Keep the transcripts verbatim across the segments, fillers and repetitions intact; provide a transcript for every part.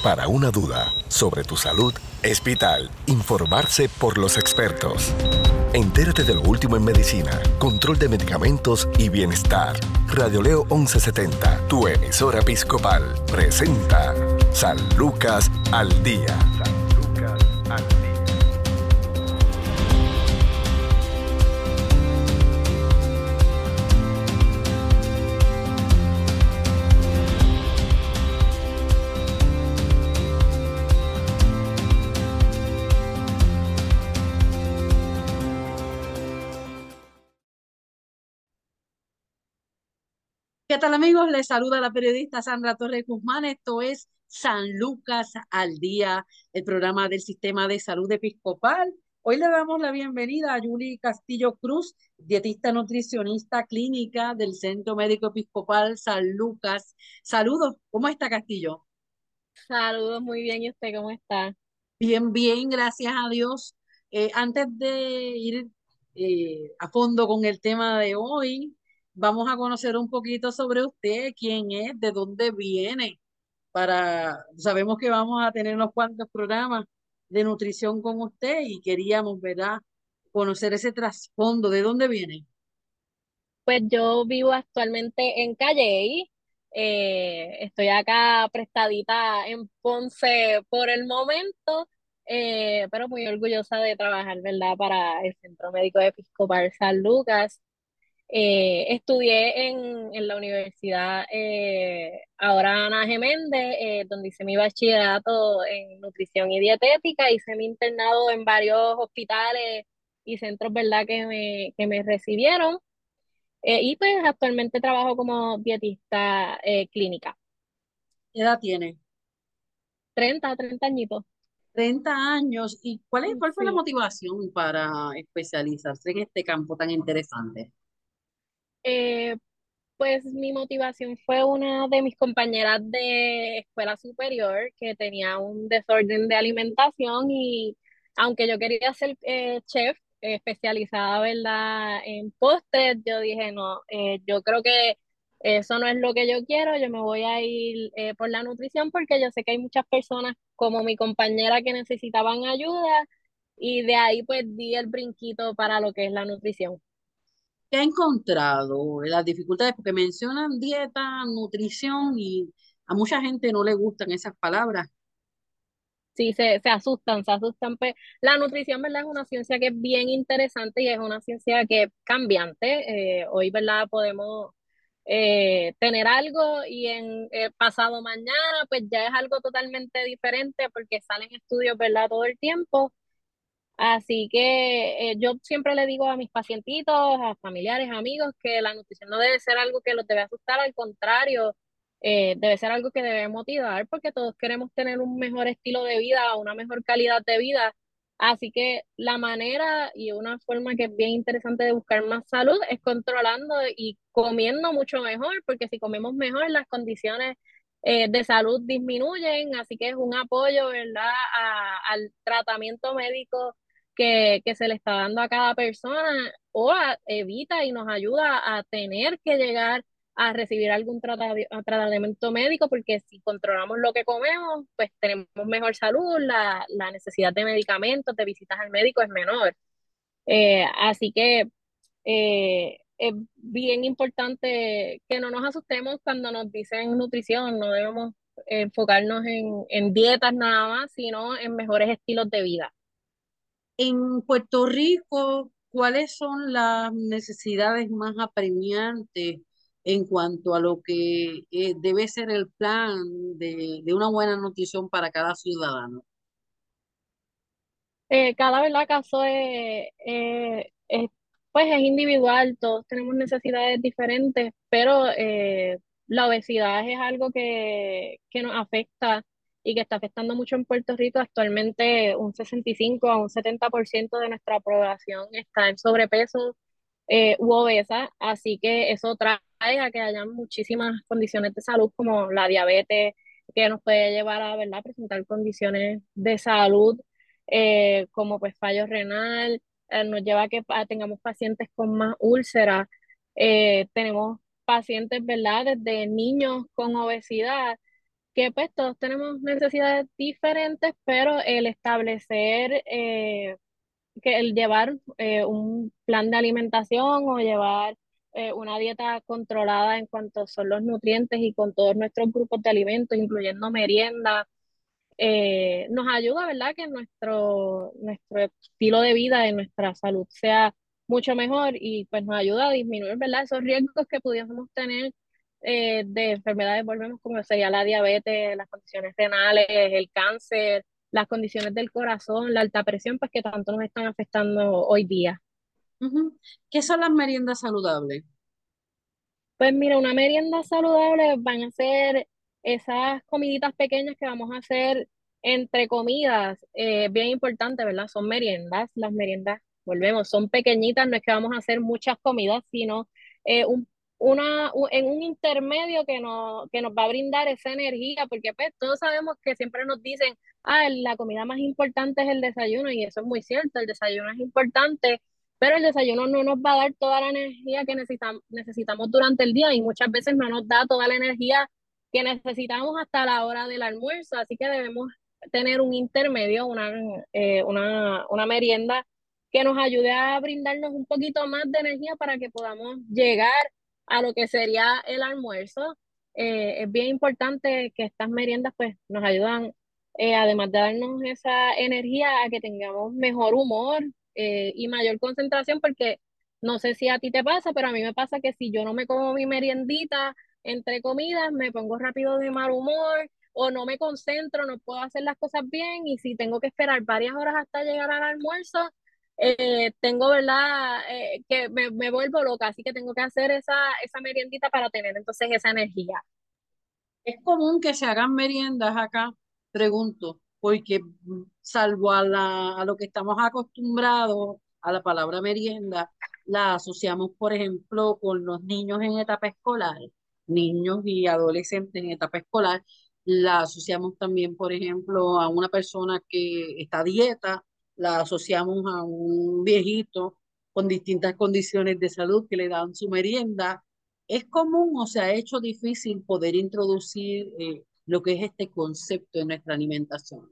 Para una duda sobre tu salud, es vital informarse por los expertos. Entérate de lo último en medicina, control de medicamentos y bienestar. Radio Leo once setenta, tu emisora episcopal, presenta San Lucas al Día. San Lucas al Día. ¿Qué tal, amigos? Les saluda la periodista Sandra Torres Guzmán. Esto es San Lucas al Día, el programa del Sistema de Salud Episcopal. Hoy le damos la bienvenida a Yuli Castillo Cruz, dietista nutricionista clínica del Centro Médico Episcopal San Lucas. Saludos, ¿cómo está, Castillo? Saludos, muy bien. ¿Y usted cómo está? Bien, bien, gracias a Dios. Eh, antes de ir eh, a fondo con el tema de hoy, vamos a conocer un poquito sobre usted, quién es, de dónde viene, para, sabemos que vamos a tener unos cuantos programas de nutrición con usted y queríamos, ¿verdad?, conocer ese trasfondo, ¿de dónde viene? Pues yo vivo actualmente en Calley. Eh, estoy acá prestadita en Ponce por el momento, eh, pero muy orgullosa de trabajar, ¿verdad?, para el Centro Médico Episcopal San Lucas. Eh, estudié en, en la universidad eh, ahora Ana Geméndez, eh, donde hice mi bachillerato en nutrición y dietética. Hice mi internado en varios hospitales y centros, ¿verdad?, que me, que me recibieron. Eh, y pues actualmente trabajo como dietista eh, clínica. ¿Qué edad tiene? Treinta treinta añitos. Treinta años. ¿Y cuál es, cuál fue la Sí. motivación para especializarse en este campo tan interesante? Eh, Pues mi motivación fue una de mis compañeras de escuela superior que tenía un desorden de alimentación y aunque yo quería ser eh, chef eh, especializada, ¿verdad?, en postres, yo dije, no, eh, yo creo que eso no es lo que yo quiero, yo me voy a ir eh, por la nutrición porque yo sé que hay muchas personas como mi compañera que necesitaban ayuda y de ahí pues di el brinquito para lo que es la nutrición. ¿Qué ha encontrado las dificultades? Porque mencionan dieta, nutrición y a mucha gente no le gustan esas palabras. Sí, se, se asustan, se asustan. Pues, la nutrición, ¿verdad? Es una ciencia que es bien interesante y es una ciencia que es cambiante. Eh, hoy, ¿verdad? Podemos eh, tener algo y en eh, pasado mañana, pues ya es algo totalmente diferente porque salen estudios, ¿verdad? Todo el tiempo. Así que eh, yo siempre le digo a mis pacientitos, a familiares, amigos, que la nutrición no debe ser algo que los debe asustar, al contrario, eh, debe ser algo que debe motivar porque todos queremos tener un mejor estilo de vida, una mejor calidad de vida. Así que la manera y una forma que es bien interesante de buscar más salud es controlando y comiendo mucho mejor, porque si comemos mejor, las condiciones eh, de salud disminuyen, así que es un apoyo, ¿verdad?, a- al tratamiento médico que, que se le está dando a cada persona o a- evita y nos ayuda a tener que llegar a recibir algún trata- tratamiento médico, porque si controlamos lo que comemos, pues tenemos mejor salud, la, la necesidad de medicamentos, de visitas al médico es menor. Eh, así que eh, es bien importante que no nos asustemos cuando nos dicen nutrición, no debemos enfocarnos en, en dietas nada más, sino en mejores estilos de vida. En Puerto Rico, ¿cuáles son las necesidades más apremiantes en cuanto a lo que eh, debe ser el plan de, de una buena nutrición para cada ciudadano? Eh, cada verdad caso es, eh, es, pues es individual, todos tenemos necesidades diferentes, pero eh, la obesidad es algo que, que nos afecta y que está afectando mucho en Puerto Rico. Actualmente un sesenta y cinco a un setenta por ciento de nuestra población está en sobrepeso eh, u obesa, así que eso trae a que haya muchísimas condiciones de salud como la diabetes, que nos puede llevar a, ¿verdad?, presentar condiciones de salud eh, como pues fallo renal, eh, nos lleva a que pa- tengamos pacientes con más úlceras, eh, tenemos pacientes, ¿verdad?, desde niños con obesidad que pues todos tenemos necesidades diferentes, pero el establecer, eh, que el llevar eh, un plan de alimentación o llevar eh, una dieta controlada en cuanto son los nutrientes y con todos nuestros grupos de alimentos, incluyendo merienda, eh, nos ayuda, ¿verdad? Que nuestro, nuestro estilo de vida y nuestra salud sea mucho mejor y pues nos ayuda a disminuir, ¿verdad? Esos riesgos que pudiésemos tener eh, de enfermedades, volvemos como sería la diabetes, las condiciones renales, el cáncer, las condiciones del corazón, la alta presión, pues que tanto nos están afectando hoy día. Ujú. ¿Qué son las meriendas saludables? Pues mira, una merienda saludable van a ser esas comiditas pequeñas que vamos a hacer entre comidas, eh, bien importante, ¿verdad? Son meriendas, las meriendas, volvemos, son pequeñitas, no es que vamos a hacer muchas comidas, sino eh, un, una, u- en un intermedio que, no, que nos va a brindar esa energía, porque pues todos sabemos que siempre nos dicen, ah, la comida más importante es el desayuno, y eso es muy cierto, el desayuno es importante, pero el desayuno no nos va a dar toda la energía que necesitamos, necesitamos durante el día y muchas veces no nos da toda la energía que necesitamos hasta la hora del almuerzo, así que debemos tener un intermedio, una, eh, una, una merienda que nos ayude a brindarnos un poquito más de energía para que podamos llegar a lo que sería el almuerzo. Eh, es bien importante que estas meriendas pues nos ayudan, eh, además de darnos esa energía, a que tengamos mejor humor, eh, y mayor concentración, porque no sé si a ti te pasa, pero a mí me pasa que si yo no me como mi meriendita entre comidas, me pongo rápido de mal humor o no me concentro, no puedo hacer las cosas bien, y si tengo que esperar varias horas hasta llegar al almuerzo, eh, tengo, ¿verdad? Eh, que me, me vuelvo loca, así que tengo que hacer esa, esa meriendita para tener entonces esa energía. Es común que se hagan meriendas acá, pregunto, porque mm, salvo a, la, a lo que estamos acostumbrados a la palabra merienda, la asociamos, por ejemplo, con los niños en etapa escolar, niños y adolescentes en etapa escolar. La asociamos también, por ejemplo, a una persona que está a dieta, la asociamos a un viejito con distintas condiciones de salud que le dan su merienda. ¿Es común o se ha hecho difícil poder introducir eh, lo que es este concepto en nuestra alimentación?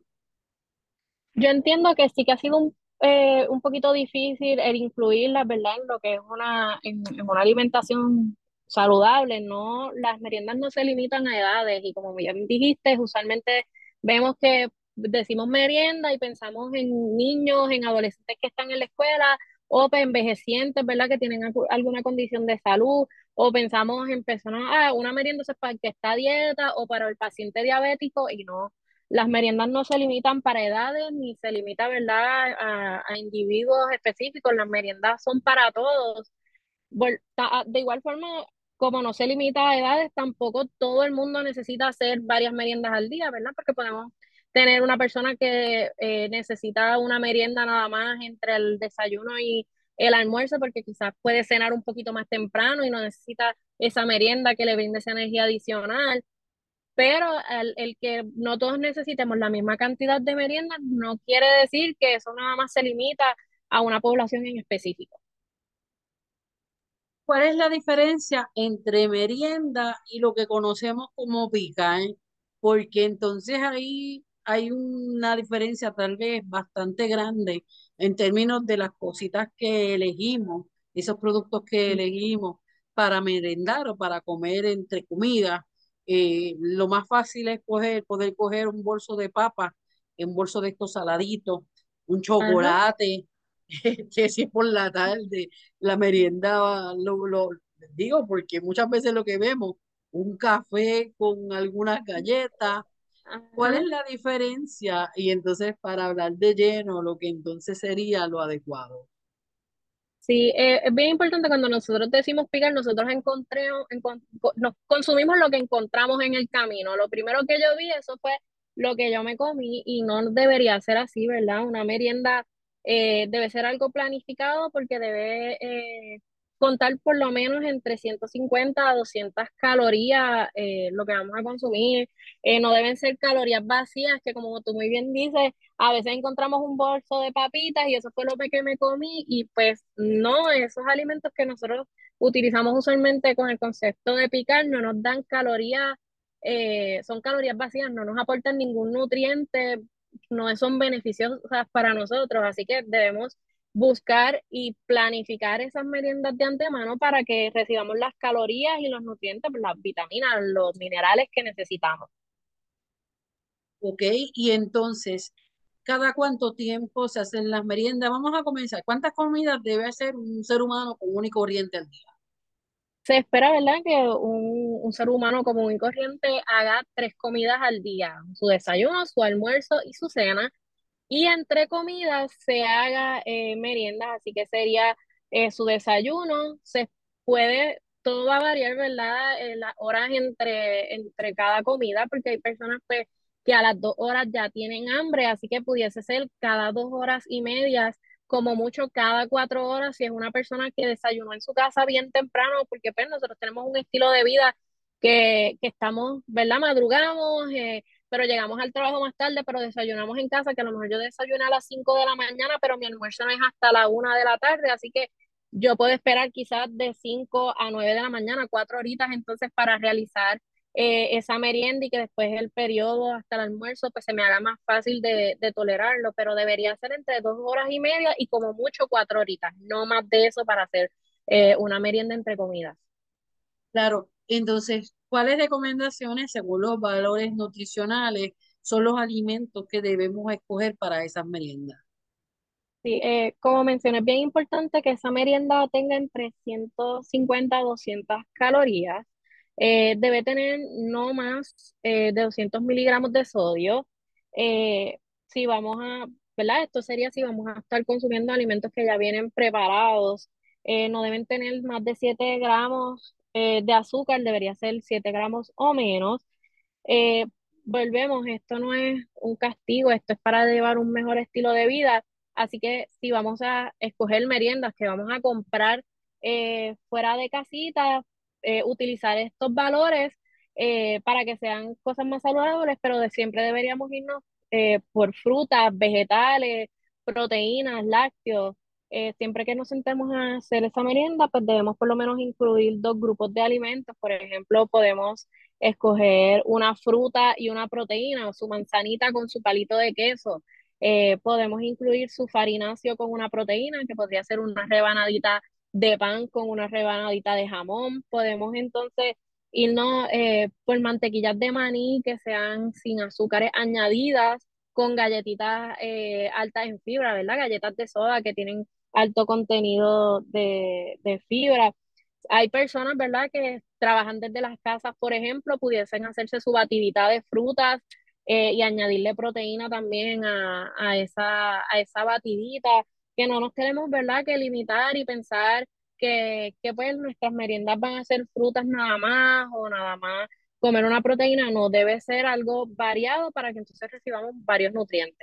Yo entiendo que sí que ha sido un, eh, un poquito difícil el incluirlas, ¿verdad? En lo que es una, en, en una alimentación saludable, ¿no? Las meriendas no se limitan a edades y como bien dijiste, usualmente vemos que decimos merienda y pensamos en niños, en adolescentes que están en la escuela o pues, envejecientes, ¿verdad? Que tienen algu- alguna condición de salud, o pensamos en personas, ah, una merienda es para el que está a dieta o para el paciente diabético, y no, las meriendas no se limitan para edades ni se limita, ¿verdad?, a, a individuos específicos. Las meriendas son para todos. Vol- ta- De igual forma, como no se limita a edades, tampoco todo el mundo necesita hacer varias meriendas al día, ¿verdad? Porque podemos tener una persona que eh, necesita una merienda nada más entre el desayuno y el almuerzo, porque quizás puede cenar un poquito más temprano y no necesita esa merienda que le brinde esa energía adicional. Pero el, el que no todos necesitemos la misma cantidad de meriendas no quiere decir que eso nada más se limita a una población en específico. ¿Cuál es la diferencia entre merienda y lo que conocemos como picar? Porque entonces ahí hay una diferencia tal vez bastante grande en términos de las cositas que elegimos, esos productos que elegimos para merendar o para comer entre comidas. Eh, lo más fácil es coger, poder coger un bolso de papa, un bolso de estos saladitos, un Ajá. chocolate, que si es por la tarde la merienda, lo, lo digo porque muchas veces lo que vemos, un café con algunas galletas, ¿cuál Ajá. es la diferencia? Y entonces para hablar de lleno, lo que entonces sería lo adecuado. Sí, eh, es bien importante cuando nosotros decimos picar, nosotros encontremos, encon- co- nos consumimos lo que encontramos en el camino. Lo primero que yo vi, eso fue lo que yo me comí, y no debería ser así, ¿verdad? Una merienda eh, debe ser algo planificado porque debe eh, contar por lo menos entre ciento cincuenta a doscientas calorías, eh, lo que vamos a consumir. Eh, no deben ser calorías vacías, que como tú muy bien dices, a veces encontramos un bolso de papitas y eso fue lo que me comí, y pues no, esos alimentos que nosotros utilizamos usualmente con el concepto de picar no nos dan calorías eh, son calorías vacías, no nos aportan ningún nutriente, no son beneficiosas para nosotros, así que debemos buscar y planificar esas meriendas de antemano para que recibamos las calorías y los nutrientes, las vitaminas, los minerales que necesitamos. ¿Ok? Y entonces, ¿cada cuánto tiempo se hacen las meriendas? Vamos a comenzar. ¿Cuántas comidas debe hacer un ser humano común y corriente al día? Se espera, ¿verdad?, que un, un ser humano común y corriente haga tres comidas al día, su desayuno, su almuerzo y su cena. Y entre comidas se haga eh, meriendas, así que sería eh, su desayuno, se puede, todo va a variar, ¿verdad? En las horas entre, entre cada comida, porque hay personas pues, que a las dos horas ya tienen hambre, así que pudiese ser cada dos horas y medias, como mucho cada cuatro horas, si es una persona que desayunó en su casa bien temprano, porque pues nosotros tenemos un estilo de vida que, que estamos, ¿verdad? Madrugamos, eh, pero llegamos al trabajo más tarde, pero desayunamos en casa, que a lo mejor yo desayuné a las cinco de la mañana, pero mi almuerzo no es hasta la una de la tarde, así que yo puedo esperar quizás de cinco a nueve de la mañana, cuatro horitas entonces para realizar eh, esa merienda y que después el periodo hasta el almuerzo pues se me haga más fácil de, de tolerarlo, pero debería ser entre dos horas y media y como mucho cuatro horitas, no más de eso para hacer eh, una merienda entre comidas. Claro, entonces, ¿cuáles recomendaciones, según los valores nutricionales, son los alimentos que debemos escoger para esas meriendas? Sí, eh, como mencioné, es bien importante que esa merienda tenga entre ciento cincuenta a doscientas calorías. Eh, debe tener no más eh, de doscientos miligramos de sodio. Eh, si vamos a, ¿verdad? Esto sería si vamos a estar consumiendo alimentos que ya vienen preparados. Eh, no deben tener más de siete gramos eh, de azúcar, debería ser siete gramos o menos. Eh, Volvemos, esto no es un castigo, esto es para llevar un mejor estilo de vida. Así que si vamos a escoger meriendas que vamos a comprar eh, fuera de casita, eh, utilizar estos valores eh, para que sean cosas más saludables, pero de siempre deberíamos irnos eh, por frutas, vegetales, proteínas, lácteos. Eh, siempre que nos sentemos a hacer esa merienda, pues debemos por lo menos incluir dos grupos de alimentos. Por ejemplo, podemos escoger una fruta y una proteína, o su manzanita con su palito de queso. Eh, podemos incluir su farináceo con una proteína, que podría ser una rebanadita de pan con una rebanadita de jamón. Podemos entonces irnos eh, por mantequillas de maní que sean sin azúcares añadidas, con galletitas eh, altas en fibra, ¿verdad? Galletas de soda que tienen alto contenido de, de fibra. Hay personas, ¿verdad?, que trabajan desde las casas, por ejemplo, pudiesen hacerse su batidita de frutas eh, y añadirle proteína también a, a esa, a esa batidita, que no nos queremos, ¿verdad?, que limitar y pensar que, que pues nuestras meriendas van a ser frutas nada más o nada más comer una proteína, no, debe ser algo variado para que entonces recibamos varios nutrientes.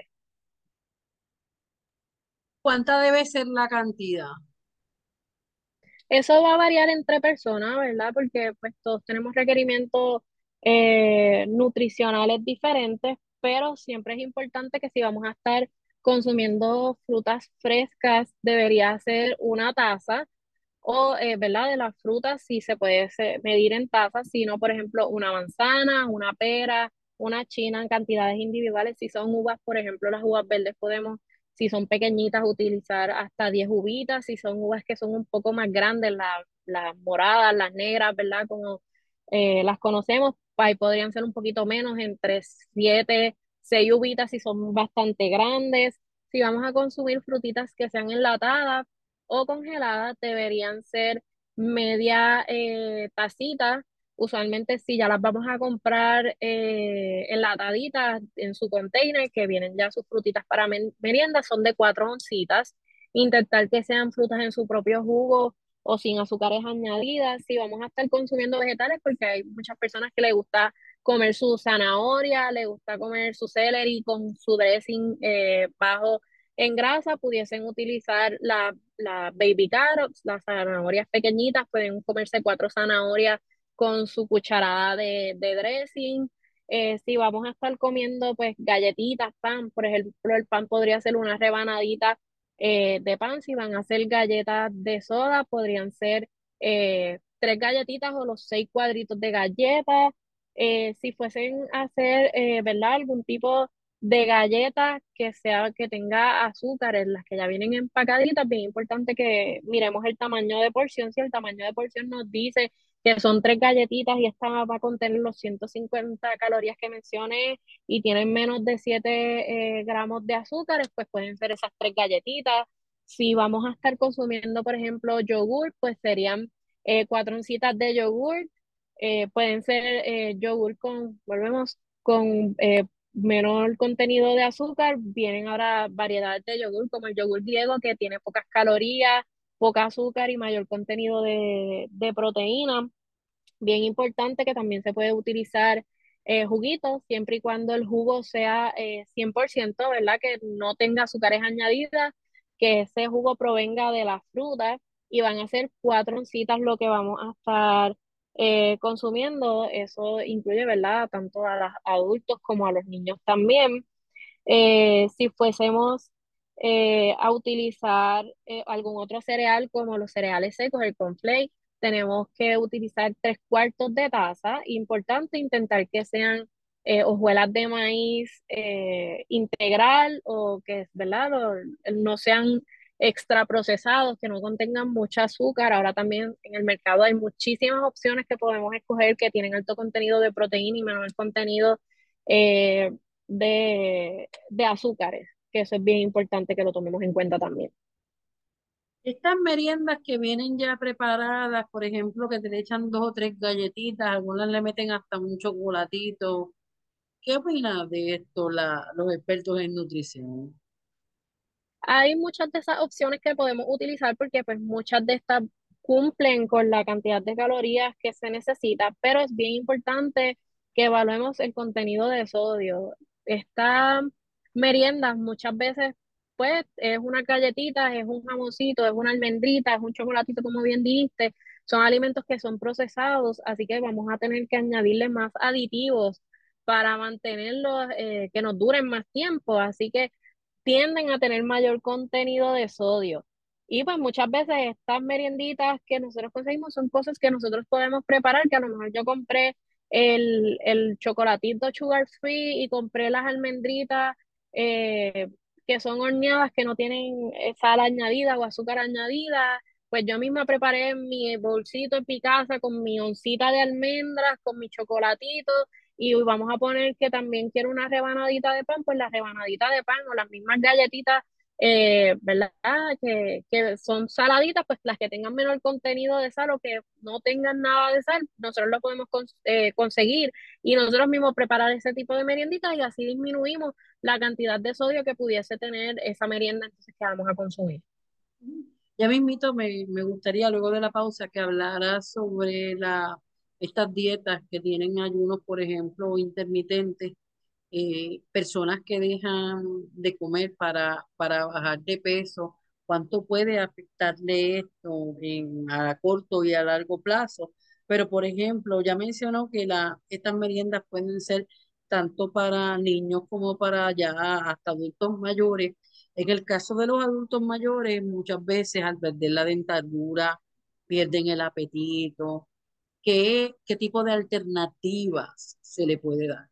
¿Cuánta debe ser la cantidad? Eso va a variar entre personas, ¿verdad? Porque pues todos tenemos requerimientos eh, nutricionales diferentes, pero siempre es importante que si vamos a estar consumiendo frutas frescas, debería ser una taza o, eh, ¿verdad? De las frutas sí se puede se- medir en tazas, sino, por ejemplo, una manzana, una pera, una china en cantidades individuales. Si son uvas, por ejemplo, las uvas verdes podemos, si son pequeñitas, utilizar hasta diez uvitas. Si son uvas que son un poco más grandes, la- las moradas, las negras, ¿verdad? Como eh, las conocemos, ahí podrían ser un poquito menos, entre siete seis uvitas si son bastante grandes. Si vamos a consumir frutitas que sean enlatadas, o congeladas deberían ser media eh, tacita. Usualmente si ya las vamos a comprar eh, enlataditas en su container, que vienen ya sus frutitas para men- merienda, son de cuatro oncitas. Intentar que sean frutas en su propio jugo o sin azúcares añadidas. Si vamos a estar consumiendo vegetales, porque hay muchas personas que les gusta comer su zanahoria, le gusta comer su celery con su dressing eh, bajo en grasa, pudiesen utilizar la, la baby carrots, las zanahorias pequeñitas, pueden comerse cuatro zanahorias con su cucharada de, de dressing. Eh, si vamos a estar comiendo pues galletitas, pan, por ejemplo, el pan podría ser una rebanadita eh, de pan. Si van a hacer galletas de soda, podrían ser eh, tres galletitas o los seis cuadritos de galletas. Eh, si fuesen a hacer, eh, ¿verdad? Algún tipo de galleta que sea, que tenga azúcares, las que ya vienen empacaditas, bien importante que miremos el tamaño de porción. Si el tamaño de porción nos dice que son tres galletitas y esta va a contener los ciento cincuenta calorías que mencioné y tienen menos de siete eh, gramos de azúcares, pues pueden ser esas tres galletitas. Si vamos a estar consumiendo, por ejemplo, yogur, pues serían eh, cuatro oncitas de yogur. Eh, pueden ser eh, yogur con, volvemos, con eh, menor contenido de azúcar. Vienen ahora variedades de yogur, como el yogur griego, que tiene pocas calorías, poca azúcar y mayor contenido de, de proteína. Bien importante que también se puede utilizar eh, juguitos, siempre y cuando el jugo sea eh, cien por ciento, ¿verdad? Que no tenga azúcares añadidas, que ese jugo provenga de la fruta y van a ser cuatro oncitas lo que vamos a estar eh, consumiendo. Eso incluye, ¿verdad? Tanto a los adultos como a los niños también. Eh, si fuésemos eh, a utilizar eh, algún otro cereal como los cereales secos, el cornflake, tenemos que utilizar tres cuartos de taza. Importante intentar que sean eh, hojuelas de maíz eh, integral o que, ¿verdad? O, no sean extra procesados, que no contengan mucho azúcar. Ahora también en el mercado hay muchísimas opciones que podemos escoger que tienen alto contenido de proteína y menor contenido eh, de, de azúcares, que eso es bien importante que lo tomemos en cuenta también. Estas meriendas que vienen ya preparadas, por ejemplo, que te le echan dos o tres galletitas, algunas le meten hasta un chocolatito. ¿Qué opinas de esto, la, los expertos en nutrición? Hay muchas de esas opciones que podemos utilizar porque pues muchas de estas cumplen con la cantidad de calorías que se necesita, pero es bien importante que evaluemos el contenido de sodio. Esta merienda muchas veces pues es una galletita, es un jamoncito, es una almendrita, es un chocolatito, como bien dijiste, son alimentos que son procesados, así que vamos a tener que añadirle más aditivos para mantenerlos, eh, que nos duren más tiempo, así que tienden a tener mayor contenido de sodio. Y pues muchas veces estas merienditas que nosotros conseguimos son cosas que nosotros podemos preparar, que a lo mejor yo compré el, el chocolatito sugar free y compré las almendritas eh, que son horneadas, que no tienen eh, sal añadida o azúcar añadida. Pues yo misma preparé mi bolsito en mi casa con mi oncita de almendras, con mi chocolatito y vamos a poner que también quiero una rebanadita de pan, pues la rebanadita de pan o las mismas galletitas, eh, ¿verdad? Que, que son saladitas, pues las que tengan menor contenido de sal o que no tengan nada de sal, nosotros lo podemos cons- eh, conseguir y nosotros mismos preparar ese tipo de merienditas y así disminuimos la cantidad de sodio que pudiese tener esa merienda entonces que vamos a consumir. Ya mismito me, me gustaría luego de la pausa que hablara sobre la, estas dietas que tienen ayunos, por ejemplo, intermitentes, eh, personas que dejan de comer para, para bajar de peso, cuánto puede afectarle esto en, a corto y a largo plazo. Pero, por ejemplo, ya mencionó que la, estas meriendas pueden ser tanto para niños como para ya hasta adultos mayores. En el caso de los adultos mayores, muchas veces al perder la dentadura, pierden el apetito. ¿Qué, qué tipo de alternativas se le puede dar?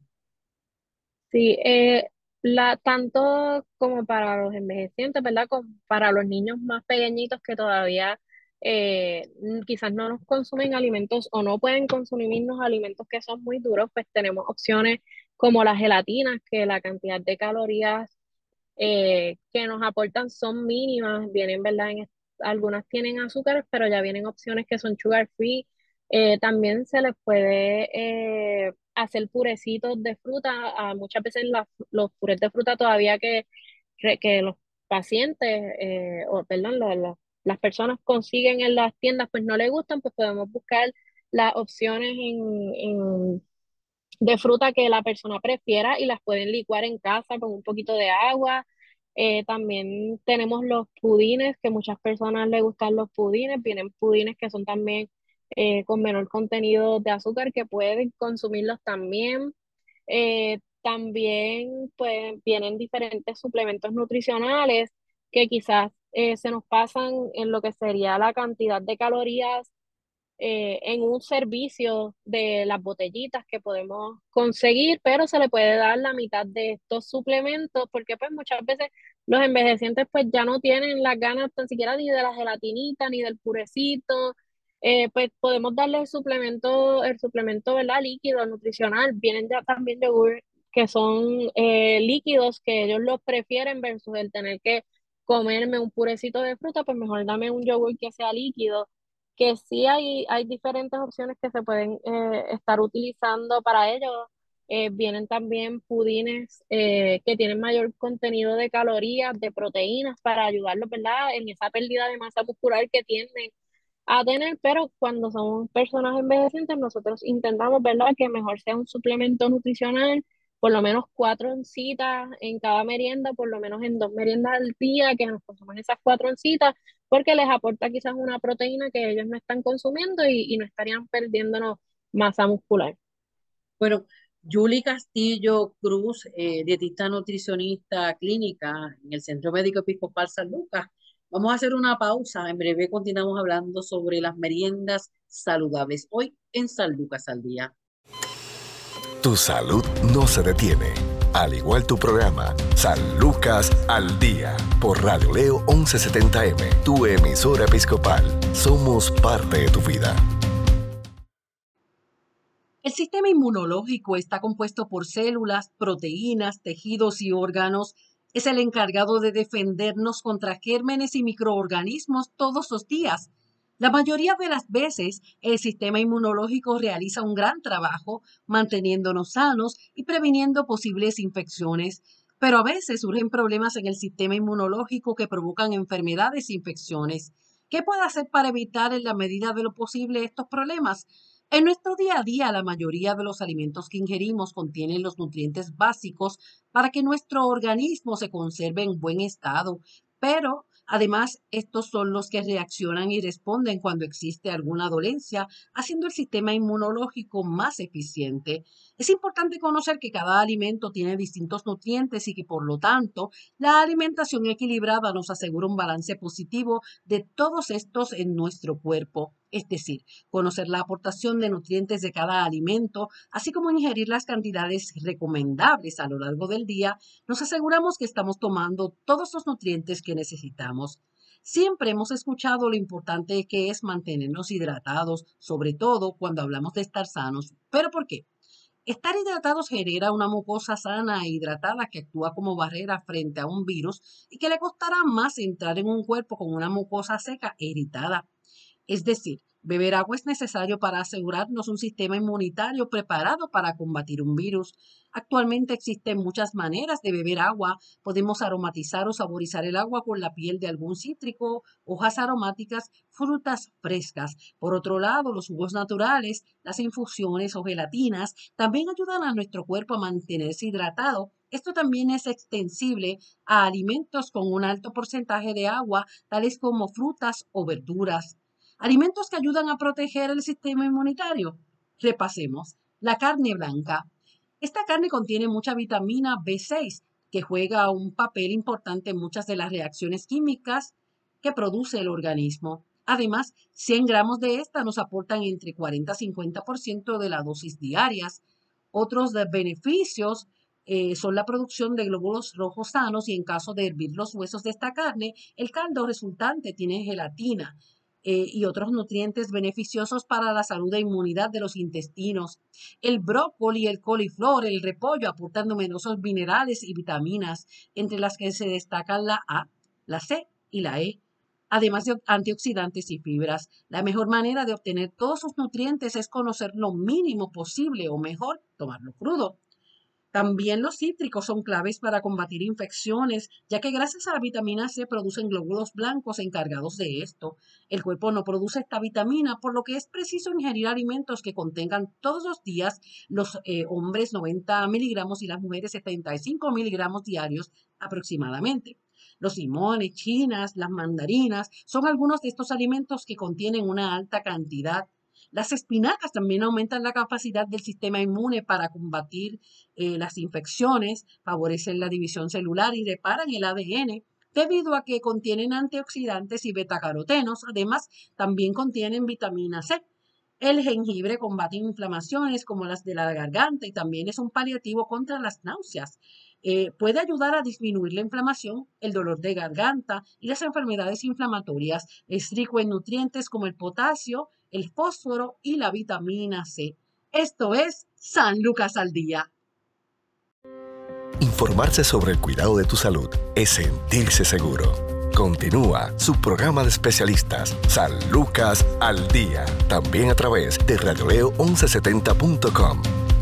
Sí, eh, la, tanto como para los envejecientes, ¿verdad? Como para los niños más pequeñitos que todavía eh, n- quizás no nos consumen alimentos o no pueden consumirnos alimentos que son muy duros, pues tenemos opciones como las gelatinas, que la cantidad de calorías eh, que nos aportan son mínimas, vienen, ¿verdad? En, est- algunas tienen azúcares, pero ya vienen opciones que son sugar free. Eh, también se les puede eh, hacer purecitos de fruta. A muchas veces la- los purés de fruta todavía que, que que los pacientes, eh, o perdón, la- la- las personas consiguen en las tiendas, pues no les gustan, pues podemos buscar las opciones en, de fruta que la persona prefiera y las pueden licuar en casa con un poquito de agua. Eh, también tenemos los pudines, que muchas personas les gustan los pudines. Vienen pudines que son también eh, con menor contenido de azúcar, que pueden consumirlos también. Eh, también pues, vienen diferentes suplementos nutricionales que quizás eh, se nos pasan en lo que sería la cantidad de calorías eh, en un servicio de las botellitas que podemos conseguir, pero se le puede dar la mitad de estos suplementos, porque pues muchas veces los envejecientes pues ya no tienen las ganas tan siquiera ni de la gelatinita, ni del purecito. Eh, pues podemos darle el suplemento, el suplemento, ¿verdad? Líquido, nutricional. Vienen ya también yogur que son eh, líquidos que ellos los prefieren versus el tener que comerme un purecito de fruta, pues mejor dame un yogur que sea líquido, que sí hay, hay diferentes opciones que se pueden eh, estar utilizando para ello. Eh, vienen también pudines eh, que tienen mayor contenido de calorías, de proteínas para ayudarlos, ¿verdad? En esa pérdida de masa muscular que tienden a tener, pero cuando somos personas envejecientes, nosotros intentamos, ¿verdad?, que mejor sea un suplemento nutricional, por lo menos cuatro oncitas en cada merienda, por lo menos en dos meriendas al día, que nos consuman esas cuatro oncitas, porque les aporta quizás una proteína que ellos no están consumiendo y, y no estarían perdiéndonos masa muscular. Bueno, Julie Castillo Cruz, eh, dietista nutricionista clínica en el Centro Médico Episcopal San Lucas. Vamos a hacer una pausa. En breve continuamos hablando sobre las meriendas saludables. Hoy en San Lucas al Día. Tu salud no se detiene. Al igual tu programa, San Lucas al Día, por Radio Leo once setenta M, tu emisora episcopal. Somos parte de tu vida. El sistema inmunológico está compuesto por células, proteínas, tejidos y órganos. Es el encargado de defendernos contra gérmenes y microorganismos todos los días. La mayoría de las veces, el sistema inmunológico realiza un gran trabajo manteniéndonos sanos y previniendo posibles infecciones, pero a veces surgen problemas en el sistema inmunológico que provocan enfermedades e infecciones. ¿Qué puede hacer para evitar en la medida de lo posible estos problemas? En nuestro día a día, la mayoría de los alimentos que ingerimos contienen los nutrientes básicos para que nuestro organismo se conserve en buen estado, pero además estos son los que reaccionan y responden cuando existe alguna dolencia, haciendo el sistema inmunológico más eficiente. Es importante conocer que cada alimento tiene distintos nutrientes y que por lo tanto la alimentación equilibrada nos asegura un balance positivo de todos estos en nuestro cuerpo. Es decir, conocer la aportación de nutrientes de cada alimento, así como ingerir las cantidades recomendables a lo largo del día, nos aseguramos que estamos tomando todos los nutrientes que necesitamos. Siempre hemos escuchado lo importante que es mantenernos hidratados, sobre todo cuando hablamos de estar sanos. ¿Pero por qué? Estar hidratados genera una mucosa sana e hidratada que actúa como barrera frente a un virus y que le costará más entrar en un cuerpo con una mucosa seca e irritada. Es decir, beber agua es necesario para asegurarnos un sistema inmunitario preparado para combatir un virus. Actualmente existen muchas maneras de beber agua. Podemos aromatizar o saborizar el agua con la piel de algún cítrico, hojas aromáticas, frutas frescas. Por otro lado, los jugos naturales, las infusiones o gelatinas también ayudan a nuestro cuerpo a mantenerse hidratado. Esto también es extensible a alimentos con un alto porcentaje de agua, tales como frutas o verduras. Alimentos que ayudan a proteger el sistema inmunitario. Repasemos. La carne blanca. Esta carne contiene mucha vitamina B seis, que juega un papel importante en muchas de las reacciones químicas que produce el organismo. Además, cien gramos de esta nos aportan entre cuarenta y cincuenta por ciento de la dosis diarias. Otros de beneficios eh, son la producción de glóbulos rojos sanos y en caso de hervir los huesos de esta carne, el caldo resultante tiene gelatina eh, y otros nutrientes beneficiosos para la salud e inmunidad de los intestinos. El brócoli, el coliflor, el repollo aportan numerosos minerales y vitaminas, entre las que se destacan la A, la C y la E, además de antioxidantes y fibras. La mejor manera de obtener todos sus nutrientes es conocer lo mínimo posible o mejor, tomarlo crudo. También los cítricos son claves para combatir infecciones, ya que gracias a la vitamina C producen glóbulos blancos encargados de esto. El cuerpo no produce esta vitamina, por lo que es preciso ingerir alimentos que contengan todos los días los eh, hombres noventa miligramos y las mujeres setenta y cinco miligramos diarios aproximadamente. Los limones, chinas, las mandarinas son algunos de estos alimentos que contienen una alta cantidad. Las espinacas también aumentan la capacidad del sistema inmune para combatir eh, las infecciones, favorecen la división celular y reparan el A D N debido a que contienen antioxidantes y betacarotenos. Además, también contienen vitamina C. El jengibre combate inflamaciones como las de la garganta y también es un paliativo contra las náuseas. Eh, puede ayudar a disminuir la inflamación, el dolor de garganta y las enfermedades inflamatorias. Es rico en nutrientes como el potasio, el fósforo y la vitamina C. Esto es San Lucas al Día. Informarse sobre el cuidado de tu salud es sentirse seguro. Continúa su programa de especialistas, San Lucas al Día, también a través de radioleo once setenta punto com.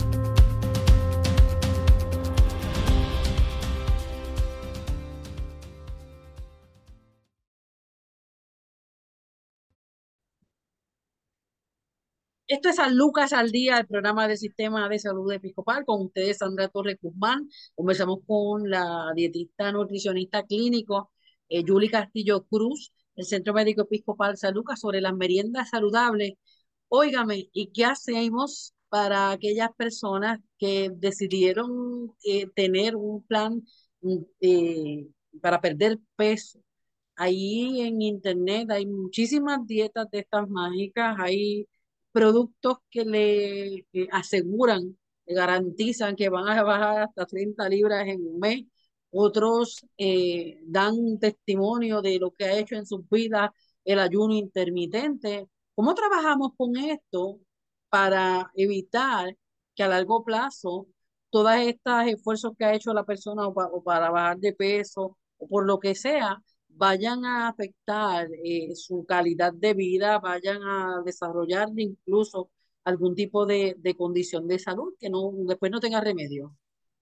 Esto es San Lucas al Día, el programa del Sistema de Salud Episcopal. Con ustedes, Sandra Torres Guzmán. Conversamos con la dietista nutricionista clínico, eh, Yuli Castillo Cruz, del Centro Médico Episcopal San Lucas, sobre las meriendas saludables. Óigame, ¿y qué hacemos para aquellas personas que decidieron eh, tener un plan mm, eh, para perder peso? Ahí en internet hay muchísimas dietas de estas mágicas, hay productos que le eh, aseguran, le garantizan que van a bajar hasta treinta libras en un mes. Otros eh, dan testimonio de lo que ha hecho en sus vidas el ayuno intermitente. ¿Cómo trabajamos con esto para evitar que a largo plazo todos estos esfuerzos que ha hecho la persona o, pa- o para bajar de peso o por lo que sea, vayan a afectar eh, su calidad de vida, vayan a desarrollar incluso algún tipo de, de condición de salud que no, después no tenga remedio?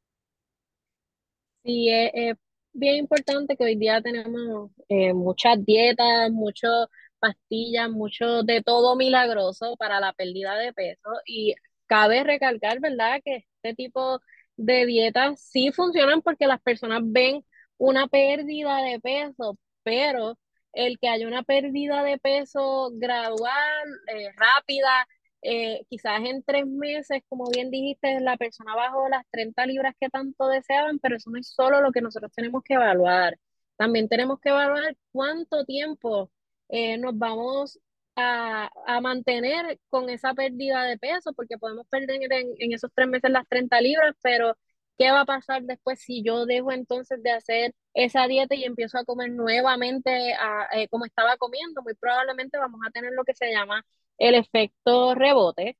Sí, es, es bien importante que hoy día tenemos eh, muchas dietas, muchas pastillas, mucho de todo milagroso para la pérdida de peso y cabe recalcar, ¿verdad?, que este tipo de dietas sí funcionan porque las personas ven una pérdida de peso, pero el que haya una pérdida de peso gradual, eh, rápida, eh, quizás en tres meses, como bien dijiste, la persona bajó las treinta libras que tanto deseaban, pero eso no es solo lo que nosotros tenemos que evaluar. También tenemos que evaluar cuánto tiempo eh, nos vamos a, a mantener con esa pérdida de peso, porque podemos perder en, en esos tres meses las treinta libras, pero ¿qué va a pasar después si yo dejo entonces de hacer esa dieta y empiezo a comer nuevamente a, eh, como estaba comiendo? Muy probablemente vamos a tener lo que se llama el efecto rebote.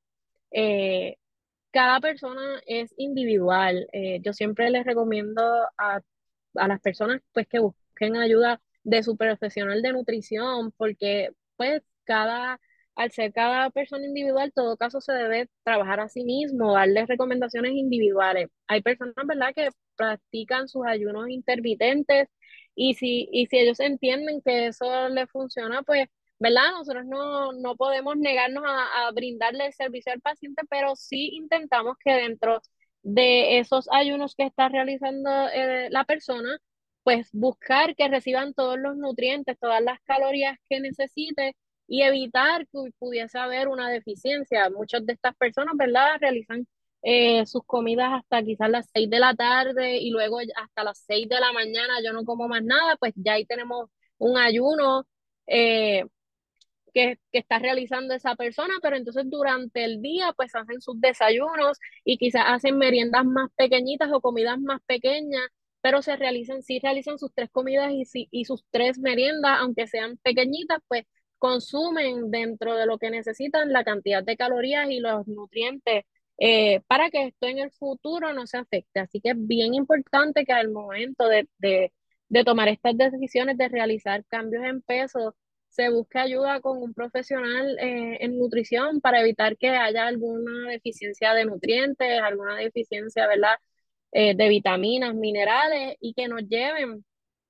Eh, Cada persona es individual. Eh, yo siempre les recomiendo a, a las personas pues que busquen ayuda de su profesional de nutrición, porque pues cada, al ser cada persona individual, todo caso se debe trabajar a sí mismo, darles recomendaciones individuales. Hay personas, ¿verdad?, que practican sus ayunos intermitentes y si, y si ellos entienden que eso les funciona, pues ¿verdad? Nosotros no, no podemos negarnos a, a brindarle el servicio al paciente, pero sí intentamos que dentro de esos ayunos que está realizando eh, la persona, pues buscar que reciban todos los nutrientes, todas las calorías que necesite y evitar que pudiese haber una deficiencia. Muchas de estas personas, ¿verdad?, realizan eh, sus comidas hasta quizás las seis de la tarde y luego hasta las seis de la mañana yo no como más nada, pues ya ahí tenemos un ayuno. Eh, que, que está realizando esa persona, pero entonces durante el día pues hacen sus desayunos y quizás hacen meriendas más pequeñitas o comidas más pequeñas, pero se realizan, sí realizan sus tres comidas y, sí, y sus tres meriendas, aunque sean pequeñitas, pues consumen dentro de lo que necesitan la cantidad de calorías y los nutrientes eh, para que esto en el futuro no se afecte. Así que es bien importante que al momento de, de, de tomar estas decisiones de realizar cambios en peso, se busque ayuda con un profesional eh, en nutrición para evitar que haya alguna deficiencia de nutrientes, alguna deficiencia, ¿verdad?, eh, de vitaminas, minerales y que nos lleven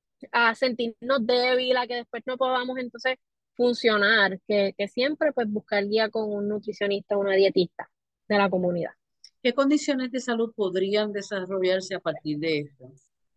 a sentirnos débiles, a que después no podamos entonces funcionar, que, que siempre pues buscar guía con un nutricionista, una dietista de la comunidad. ¿Qué condiciones de salud podrían desarrollarse a partir de esto?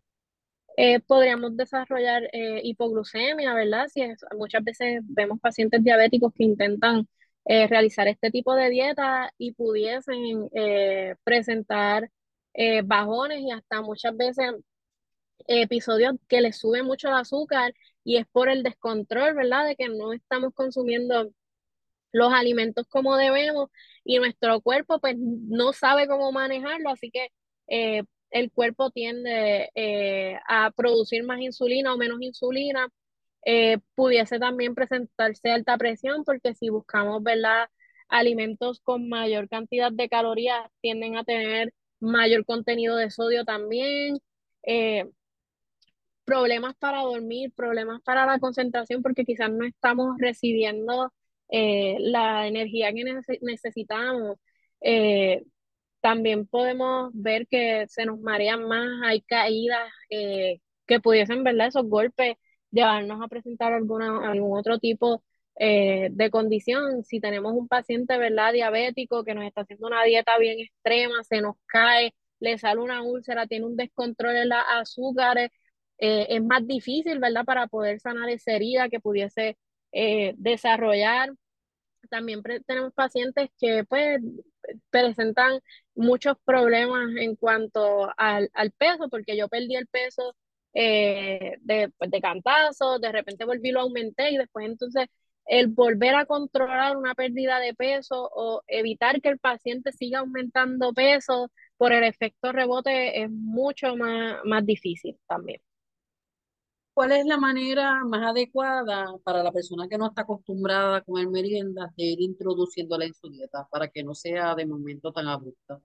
Eh, podríamos desarrollar eh, hipoglucemia, ¿verdad? Si es- muchas veces vemos pacientes diabéticos que intentan eh, realizar este tipo de dieta y pudiesen eh, presentar eh, bajones y hasta muchas veces episodios que les sube mucho el azúcar y es por el descontrol, ¿verdad? De que no estamos consumiendo los alimentos como debemos y nuestro cuerpo pues no sabe cómo manejarlo, así que eh, el cuerpo tiende eh, a producir más insulina o menos insulina. Eh, pudiese también presentarse alta presión porque si buscamos, ¿verdad? Alimentos con mayor cantidad de calorías tienden a tener mayor contenido de sodio también. Eh, Problemas para dormir, problemas para la concentración, porque quizás no estamos recibiendo eh, la energía que nece- necesitamos. Eh, También podemos ver que se nos marean más, hay caídas eh, que pudiesen, ¿verdad? Esos golpes llevarnos a presentar alguna, algún otro tipo eh, de condición. Si tenemos un paciente, ¿verdad? Diabético que nos está haciendo una dieta bien extrema, se nos cae, le sale una úlcera, tiene un descontrol en las azúcares, eh, es más difícil, ¿verdad? Para poder sanar esa herida que pudiese eh, desarrollar. También pre- tenemos pacientes que pues presentan muchos problemas en cuanto al, al peso, porque yo perdí el peso eh, de, pues, de cantazo, de repente volví, lo aumenté y después entonces el volver a controlar una pérdida de peso o evitar que el paciente siga aumentando peso por el efecto rebote es mucho más, más difícil también. ¿Cuál es la manera más adecuada para la persona que no está acostumbrada a comer meriendas de ir introduciéndola en su dieta para que no sea de momento tan abrupta?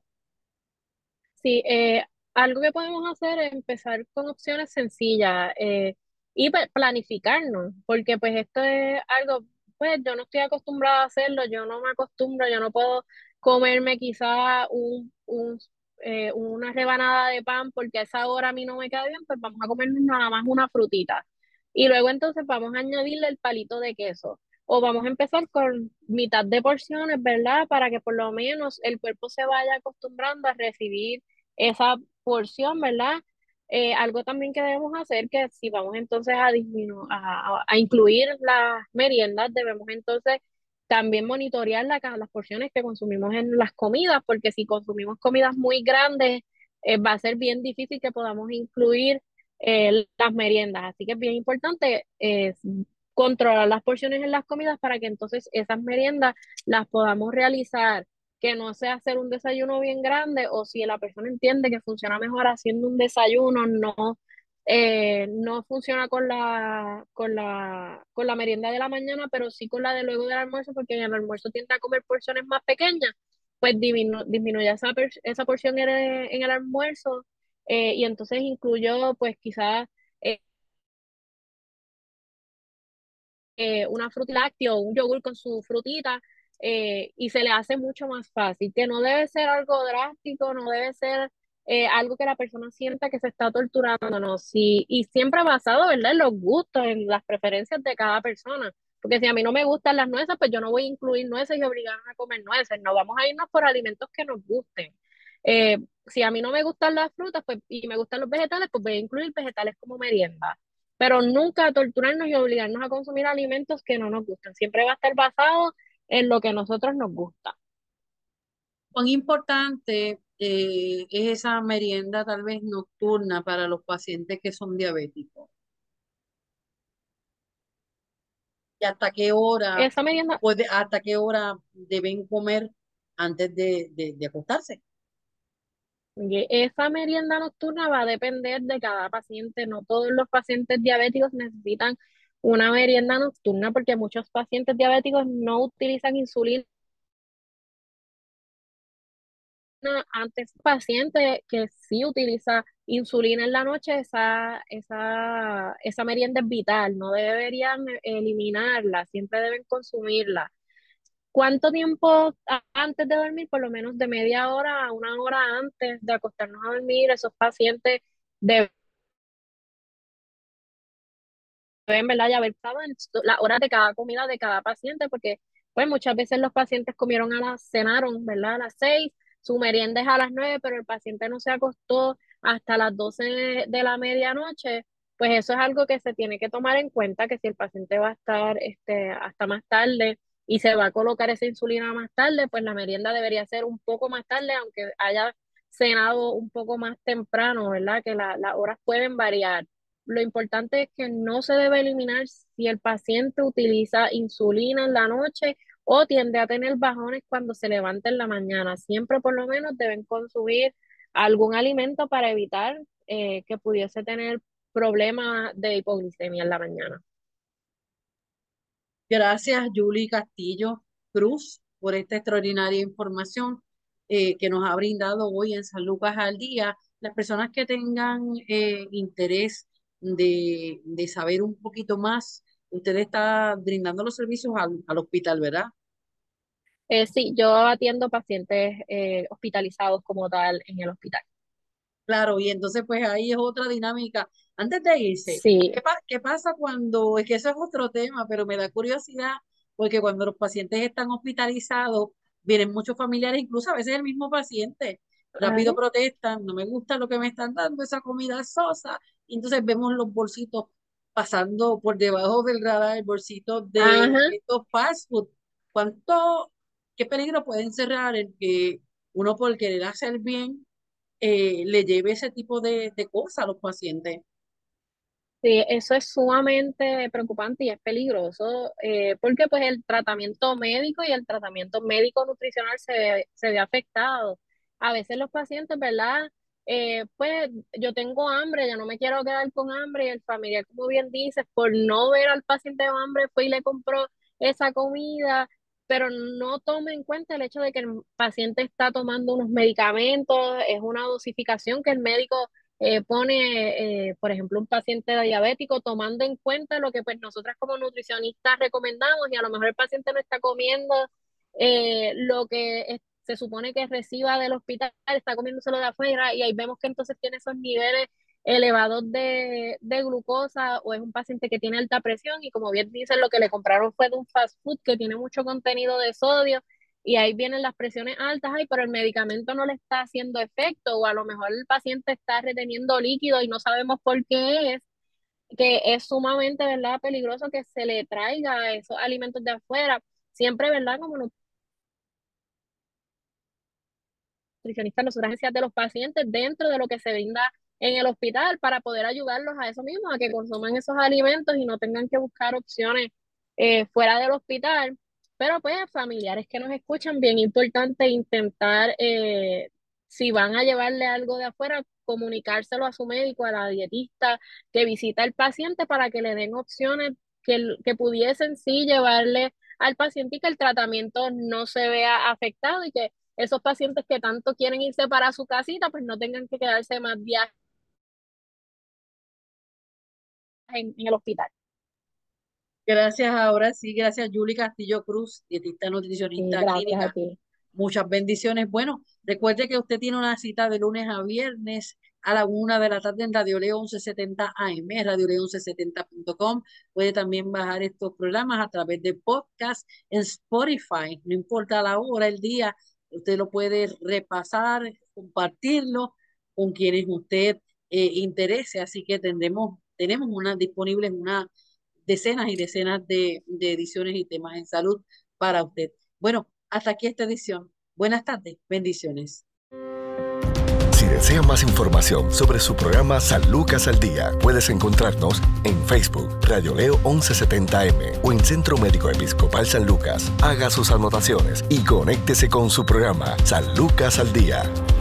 Sí, eh, algo que podemos hacer es empezar con opciones sencillas eh, y pa- planificarnos, porque pues esto es algo, pues yo no estoy acostumbrada a hacerlo, yo no me acostumbro, yo no puedo comerme quizá un, un, eh, una rebanada de pan porque a esa hora a mí no me queda bien, pues vamos a comernos nada más una frutita. Y luego entonces vamos a añadirle el palito de queso. O vamos a empezar con mitad de porciones, ¿verdad? Para que por lo menos el cuerpo se vaya acostumbrando a recibir esa porción, ¿verdad? Eh, algo también que debemos hacer, que si vamos entonces a disminuir, a, a- a incluir las meriendas, debemos entonces también monitorear la ca- las porciones que consumimos en las comidas, porque si consumimos comidas muy grandes, eh, va a ser bien difícil que podamos incluir eh, las meriendas. Así que es bien importante eh, controlar las porciones en las comidas para que entonces esas meriendas las podamos realizar, que no sea hacer un desayuno bien grande, o si la persona entiende que funciona mejor haciendo un desayuno, no, eh, no funciona con la, con la, con la merienda de la mañana, pero sí con la de luego del almuerzo, porque en el almuerzo tiende a comer porciones más pequeñas, pues disminu disminuye esa, esa porción en el, en el almuerzo, eh, y entonces incluyó pues quizás eh, eh, una fruta láctea o un yogur con su frutita, eh, y se le hace mucho más fácil, que no debe ser algo drástico, no debe ser eh, algo que la persona sienta que se está torturando, no, sí, y siempre basado, ¿verdad? En los gustos, en las preferencias de cada persona, porque si a mí no me gustan las nueces, pues yo no voy a incluir nueces y obligarme a comer nueces, no, vamos a irnos por alimentos que nos gusten. Eh, si a mí no me gustan las frutas pues, y me gustan los vegetales, pues voy a incluir vegetales como merienda, pero nunca torturarnos y obligarnos a consumir alimentos que no nos gustan. Siempre va a estar basado en lo que a nosotros nos gusta. ¿Cuán importante eh, es esa merienda tal vez nocturna para los pacientes que son diabéticos? ¿Y hasta qué hora Esa merienda, puede, hasta qué hora deben comer antes de, de, de acostarse? esa merienda nocturna va a depender de cada paciente. No todos los pacientes diabéticos necesitan una merienda nocturna porque muchos pacientes diabéticos no utilizan insulina. Antes, paciente que sí utiliza insulina en la noche, esa, esa, esa merienda es vital, no deberían eliminarla, siempre deben consumirla. ¿Cuánto tiempo a- antes de dormir? Por lo menos de media hora a una hora antes de acostarnos a dormir, esos pacientes deben, ¿verdad? Ya haber estado en las horas de cada comida de cada paciente, porque pues muchas veces los pacientes comieron a las, cenaron, ¿verdad? A las seis, su merienda es a las nueve, pero el paciente no se acostó hasta las doce de, de la medianoche. Pues eso es algo que se tiene que tomar en cuenta, que si el paciente va a estar este, hasta más tarde y se va a colocar esa insulina más tarde, pues la merienda debería ser un poco más tarde, aunque haya cenado un poco más temprano, ¿verdad? Que la- las horas pueden variar. Lo importante es que no se debe eliminar si el paciente utiliza insulina en la noche o tiende a tener bajones cuando se levanta en la mañana. Siempre por lo menos deben consumir algún alimento para evitar eh, que pudiese tener problemas de hipoglicemia en la mañana. Gracias, Julie Castillo Cruz, por esta extraordinaria información eh, que nos ha brindado hoy en San Lucas al Día. Las personas que tengan eh, interés de, de saber un poquito más, usted está brindando los servicios al, al hospital, ¿verdad? Eh, sí, yo atiendo pacientes eh, hospitalizados como tal en el hospital. Claro, y entonces pues ahí es otra dinámica. Antes de irse, Sí. ¿qué, pa- qué pasa cuando, es que eso es otro tema, pero me da curiosidad, porque cuando los pacientes están hospitalizados, vienen muchos familiares, incluso a veces el mismo paciente, rápido Ajá. protestan, no me gusta lo que me están dando, esa comida sosa, y entonces vemos los bolsitos pasando por debajo del radar, el bolsito de Ajá. estos fast food. ¿Cuánto, qué peligro puede encerrar el que uno por querer hacer bien eh, le lleve ese tipo de, de cosas a los pacientes? Sí, eso es sumamente preocupante y es peligroso, eh, porque pues el tratamiento médico y el tratamiento médico-nutricional se ve, se ve afectado. A veces los pacientes, ¿verdad? Eh, pues yo tengo hambre, yo no me quiero quedar con hambre, y el familiar, como bien dices, por no ver al paciente con hambre, fue y le compró esa comida, pero no toma en cuenta el hecho de que el paciente está tomando unos medicamentos, es una dosificación que el médico eh, pone, eh, por ejemplo, un paciente diabético, tomando en cuenta lo que pues nosotras como nutricionistas recomendamos, y a lo mejor el paciente no está comiendo eh, lo que es- se supone que reciba del hospital, está comiéndoselo de afuera, y ahí vemos que entonces tiene esos niveles elevados de, de glucosa, o es un paciente que tiene alta presión y, como bien dicen, lo que le compraron fue de un fast food que tiene mucho contenido de sodio, y ahí vienen las presiones altas, ay, pero el medicamento no le está haciendo efecto, o a lo mejor el paciente está reteniendo líquido y no sabemos por qué es, que es sumamente, ¿verdad?, peligroso que se le traiga esos alimentos de afuera. Siempre, ¿verdad?, como nutricionistas, nosotras agencias de los pacientes dentro de lo que se brinda en el hospital, para poder ayudarlos a eso mismo, a que consuman esos alimentos y no tengan que buscar opciones eh, fuera del hospital. Pero pues familiares que nos escuchan, bien importante intentar, eh, si van a llevarle algo de afuera, comunicárselo a su médico, a la dietista que visita al paciente, para que le den opciones que, que pudiesen sí llevarle al paciente, y que el tratamiento no se vea afectado, y que esos pacientes que tanto quieren irse para su casita, pues no tengan que quedarse más días en, en el hospital. Gracias, ahora sí, gracias, Julie Castillo Cruz, dietista Sí, nutricionista gracias a clínica. ti. Muchas bendiciones. Bueno, recuerde que usted tiene una cita de lunes a viernes a la una de la tarde en Radio Leo once setenta A M, radio leo once setenta punto com. Puede también bajar estos programas a través de podcast en Spotify. No importa la hora, el día, usted lo puede repasar, compartirlo con quienes usted eh, interese. Así que tendremos, tenemos una disponibles una decenas y decenas de, de ediciones y temas en salud para usted. Bueno, hasta aquí esta edición. Buenas tardes, bendiciones. Si desea más información sobre su programa San Lucas al Día, puedes encontrarnos en Facebook, Radio Leo once setenta A M o en Centro Médico Episcopal San Lucas. Haga sus anotaciones y conéctese con su programa San Lucas al Día.